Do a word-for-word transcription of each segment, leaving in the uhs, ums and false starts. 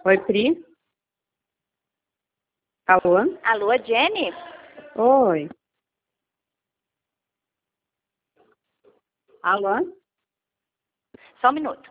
Oi, Pri? Alô? Alô, Jenny? Oi. Alô? Só um minuto.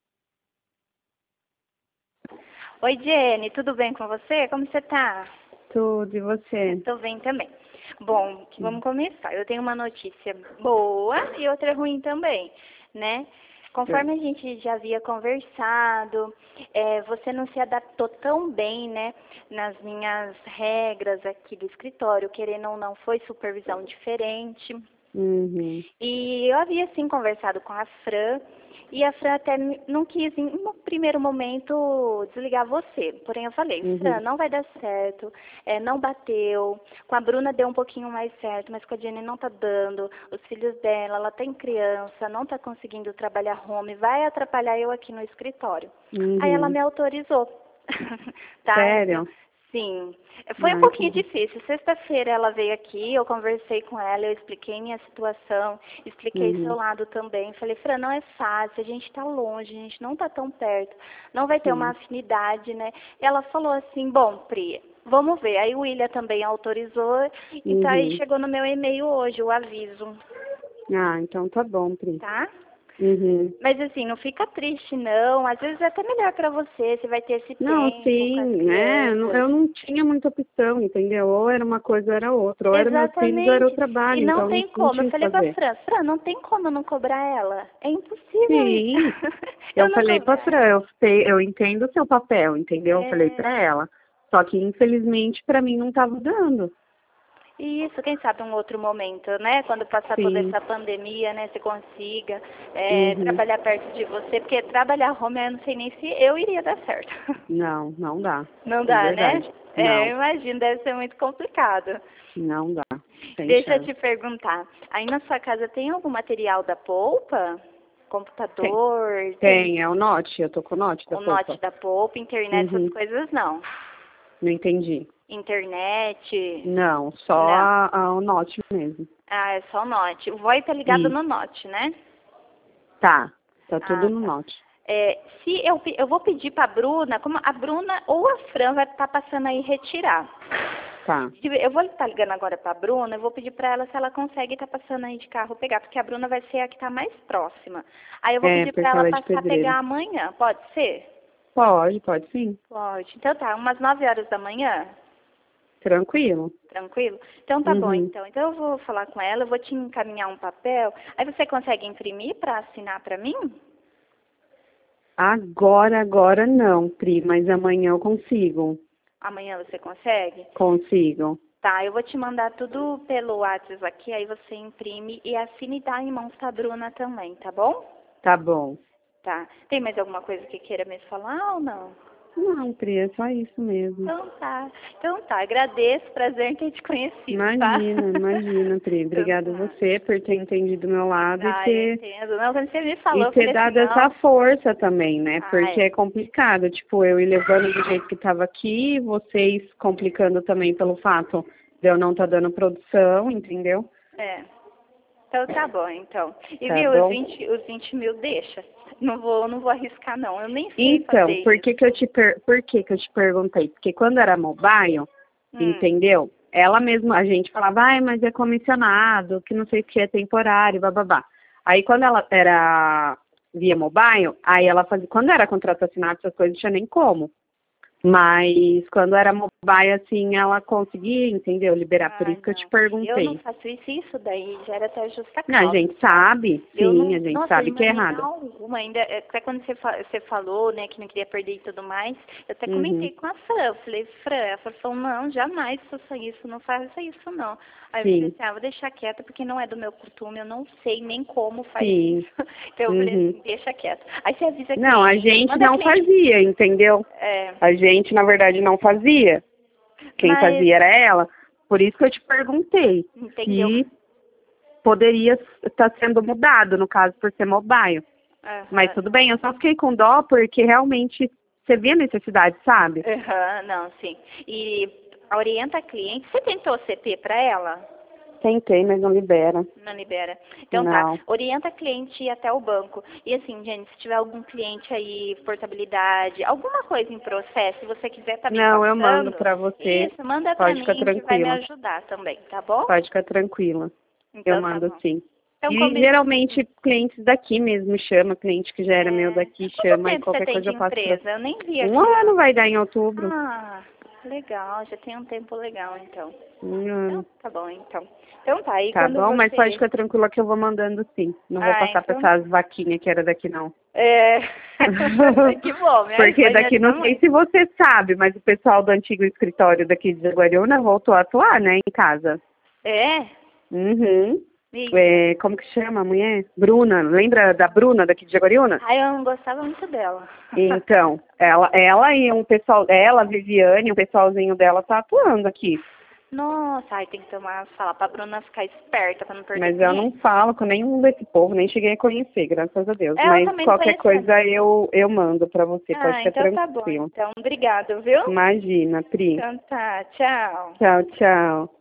Oi, Jenny, tudo bem com você? Como você tá? Tudo, e você? Tô bem também. Bom, vamos começar. Eu tenho uma notícia boa e outra ruim também, né? Conforme a gente já havia conversado, é, você não se adaptou tão bem, né, nas minhas regras aqui do escritório, querendo ou não, foi supervisão diferente. Uhum. E eu havia, sim, conversado com a Fran, e a Fran até não quis, em um primeiro momento, desligar você. Porém, eu falei, Uhum. Fran, não vai dar certo, é, não bateu. Com a Bruna deu um pouquinho mais certo, mas com a Jenny não tá dando. Os filhos dela, ela tem criança, não tá conseguindo trabalhar home, vai atrapalhar eu aqui no escritório. Uhum. Aí ela me autorizou. Tá? Sério? Então, sim. Foi um Ai, pouquinho que... difícil. Sexta-feira ela veio aqui, eu conversei com ela, eu expliquei minha situação, expliquei Uhum. seu lado também. Falei, Fran, não é fácil, a gente está longe, a gente não está tão perto, não vai ter Sim. uma afinidade, né? E ela falou assim, bom, Pri, vamos ver. Aí o William também autorizou, então aí Uhum. chegou no meu e-mail hoje o aviso, Ah, então tá bom, Pri. tá? Uhum. Mas assim, não fica triste não, às vezes é até melhor para você, você vai ter esse Não, tempo com as sim, é, não- crianças. eu não tinha muita opção, entendeu? Ou era uma coisa ou era outra, ou era meus filhos ou era o Exatamente. E trabalho, não então não, tem não como. Eu tinha o que falei pra fazer. Fran, Fran, não tem como eu não cobrar ela. É impossível isso. Sim, Eu eu não falei pra cobrar Fran, ela. eu, sei, eu entendo o seu papel, entendeu? Eu falei pra É, ela. Só que infelizmente pra mim não tava dando. isso, quem sabe um outro momento, né? Quando passar toda Sim. essa pandemia, né? Você consiga é, Uhum. trabalhar perto de você. Porque trabalhar home, eu não sei nem se eu iria dar certo. Não, não dá. Não De dá, né? verdade. É, eu Não, imagino, deve ser muito complicado. não dá. Sem Deixa eu chance. te perguntar, aí na sua casa tem algum material da polpa? Tem. Computador, tem Tem, é o Note, eu tô com o Note da o Note Popa. da polpa, internet, essas Uhum. coisas não. Não entendi. Internet, Não, só não. a, a, o Note mesmo. Ah, é só o Note. O VoIP tá ligado Isso. no Note, né? Tá. Tá tudo Ah, no tá. Note. É, se eu, pe- eu vou pedir pra Bruna, como a Bruna ou a Fran vai estar passando aí retirar. Tá. Eu vou estar ligando agora pra Bruna, eu vou pedir pra ela se ela consegue estar passando aí de carro pegar, porque a Bruna vai ser a que tá mais próxima. Aí eu vou É, pedir pra porque ela ela é de passar pegar pedreiro. amanhã, pode ser? Pode, pode sim. Pode. Então tá, umas nove horas da manhã? Tranquilo. Tranquilo? Então tá bom, Uhum. então. Então eu vou falar com ela, eu vou te encaminhar um papel. Aí você consegue imprimir para assinar para mim? Agora, agora não, Pri, mas amanhã eu consigo. Amanhã você consegue? Consigo. Tá, eu vou te mandar tudo pelo WhatsApp aqui, aí você imprime e assine e dá em mãos pra Bruna também, tá bom? Tá bom. Tá. Tem mais alguma coisa que queira me falar ou não? Não, Pri, é só isso mesmo. Então tá. Então tá, agradeço, prazer em ter te conhecido, tá? Imagina, imagina, Pri. Então Obrigada a tá. você por ter entendido o meu lado e Ah, eu ter, entendo. Não, quando você me e falou, eu ter falei assim, dado essa não. força também, né? Ah, Porque é. é complicado, tipo, eu ir levando do jeito que estava aqui, vocês complicando também pelo fato de eu não estar dando produção, entendeu? É. Então tá bom, então. E Tá viu, os bom? vinte, os vinte mil deixa. Não vou, não vou arriscar não. Eu nem sei Então, fazer por isso. que que eu te, per... por que que eu te perguntei? Porque quando era mobile, Hum. entendeu? Ela mesma, a gente falava, ai, mas é comissionado, que não sei o que é temporário, bababá. Aí quando ela era via mobile, aí ela fazia, quando era contrato assinado, essas coisas não tinha nem como. Mas quando era mobile, assim, ela conseguia, entendeu? Liberar. Por Ai, isso que eu te não. Eu não perguntei. faço isso, isso daí já era até justa Não, a causa, gente sabe? sabe, Eu sim, não, a gente nossa, sabe de que é maneira errado. alguma, ainda, é, até quando você, fa- você falou, né, que não queria perder e tudo mais, eu até Uhum, comentei com a Fran, eu falei, Fran, ela falou, não, jamais faça isso, não faça isso não. Aí eu falei sim, assim, ah, vou deixar quieta porque não é do meu costume, eu não sei nem como faz sim, isso. Então eu falei uhum. assim, deixa quieto. Aí você avisa a Não, a cliente, gente manda a não cliente, fazia, entendeu? é, A gente, na verdade, não fazia. Quem mas, fazia era ela. Por isso que eu te perguntei entendeu? se poderia estar sendo mudado, no caso, por ser mobile. Mas Aham, tudo bem, eu só fiquei com dó porque realmente você via a necessidade, sabe? aham, não, sim. E orienta a cliente, você tentou C P para ela? Tentei, mas não libera. Não libera. Então Não. tá, orienta a cliente a ir até o banco. E assim, gente, se tiver algum cliente aí, portabilidade, alguma coisa em processo, se você quiser tá me Não, passando, eu mando pra você. isso, manda pra Pode mim ficar que vai me tranquila. ajudar também, tá bom? Pode ficar tranquila. Então Eu tá mando bom. sim. Então, E combina... geralmente clientes daqui mesmo chama, cliente que já era é... meu daqui Quanto chama e tempo você qualquer tem coisa de eu passo pra... empresa? Eu nem vi aqui. Um ano vai dar em outubro. Ah, legal, já tem um tempo legal então. Um Então, ano. tá bom então. Então tá, e Tá quando bom, você... mas pode ficar tranquila que eu vou mandando sim. Não vou Ah, passar então... pra essas vaquinhas que era daqui não. É, que bom, me Porque ajuda, me daqui, ajuda não sei muito. se você sabe, mas o pessoal do antigo escritório daqui de Jaguariúna voltou a atuar, né, em casa. É? Uhum. Eita. É, como que chama a mulher? Bruna. Lembra da Bruna daqui de Jaguariúna? Ai, eu não gostava muito dela. Então, ela, ela e um pessoal dela, a Viviane, um pessoalzinho dela tá atuando aqui. Nossa, ai, tem que tomar, falar pra Bruna ficar esperta pra não perder Mas eu não cliente. falo com nenhum desse povo, nem cheguei a conhecer, graças a Deus. É, eu Mas também não qualquer conhecia, coisa não. eu, eu mando pra você, pode Ah, ficar então tá bom. tranquilo. Então, obrigado, viu? Imagina, Pri. Então tá, tchau. Tchau, tchau.